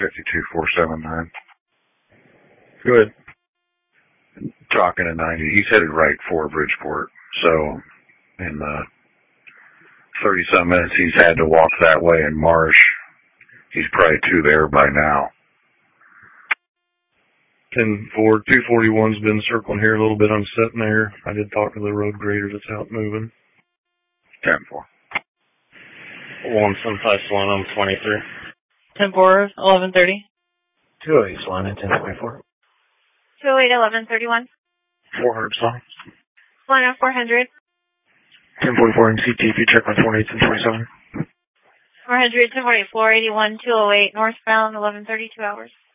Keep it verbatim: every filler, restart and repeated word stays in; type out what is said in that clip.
fifty-two four seventy-nine. Go ahead. Talking to ninety. He's headed right for Bridgeport. So, in the thirty-some minutes he's had to walk that way in Marsh, he's probably two there by now. ten four, two forty-one's been circling here a little bit. I'm sitting there. I did talk to the road grader that's out moving. ten four. one seventy-five Solana, I'm twenty-three. ten four, eleven thirty. two oh eight Solana, ten twenty-four. two oh eight, eleven thirty-one. four hundred Solana. Solana, four hundred. ten forty-four M C T, if you check on twenty-eight and twenty-seven. four hundred, ten forty-four, eighty-one, two oh eight, northbound, eleven thirty, two hours.